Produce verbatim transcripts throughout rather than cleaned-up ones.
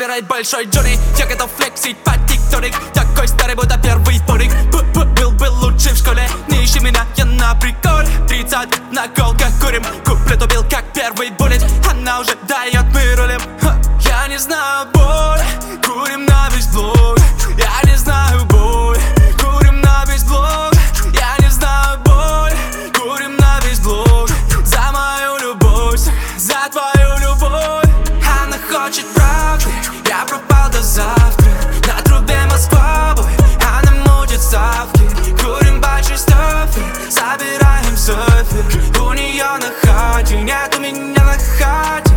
Собирай большой Джонни, я готов флексить под тиктоник. Такой старый, будто первый вторник. Был бы лучше в школе, не ищи меня, я на приколе. Тридцать на колках курим, куплет убил как первый буллет. Она уже дает, мы рулим. Я не знаю боль, курим на весь блок. Я не знаю боль, курим на весь блок. Я не знаю боль, курим на весь блок. За мою любовь, за твою любовь. Она хочет правды, я пропал до завтра. На трубе Москва, бой, она мутит ставки. Курим большой стофер, собираем софер. У нее на хате, нет у меня на хате.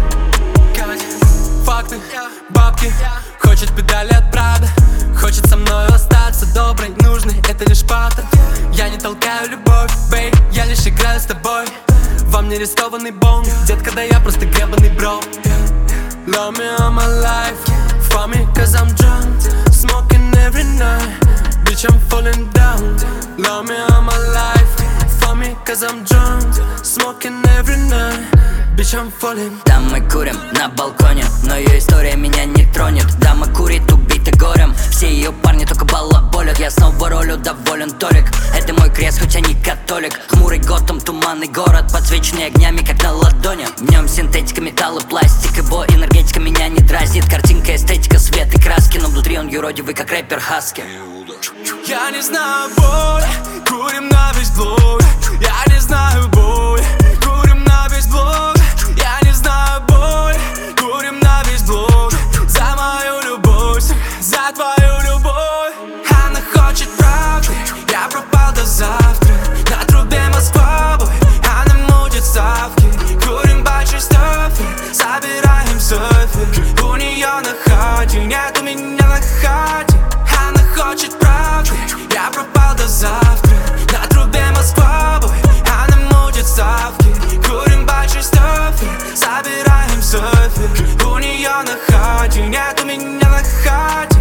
Факты, бабки, хочет педали от Прада. Хочет со мной остаться доброй, нужный, это лишь паттерн. Я не толкаю любовь, бей, я лишь играю с тобой. Во мне рискованный бонг, детка, да я просто гребаный бро. Love me all my life, for me cause I'm drunk. Smoking every night, bitch I'm falling down. Love me all my life, for me cause I'm drunk. Smoking every night, bitch I'm falling. Там мы курим на балконе, но ее история меня не тронет. Дама курит, убита горем, все ее парни только балаболят. Я снова ролю доволен Толик, это мой крест, хоть я не католик. Хмурый Готэм, туманный город, подсвеченный огнями, как на ладони. В нем синтетика, металл и пластик, его энергетика меня не дразнит. Картинка, эстетика, свет и краски, но внутри он юродивый, как рэпер Хаски. Я не знаю боль, курим на весь блок. Я не знаю боль, курим на весь блок. Я не знаю боль, курим на весь блок. За мою любовь, за твою любовь. Она хочет правды, я пропал до завтра. На трубе Москва, бой, она мутит ставки. Курим большой стофер, собираем софер. У нее на хате, нет у меня на хате. Она хочет правды, я пропал до завтра. На трубе Москва, бой, она мутит ставки. Курим большой стофер, собираем софер. У нее на хате, нет у меня на хате.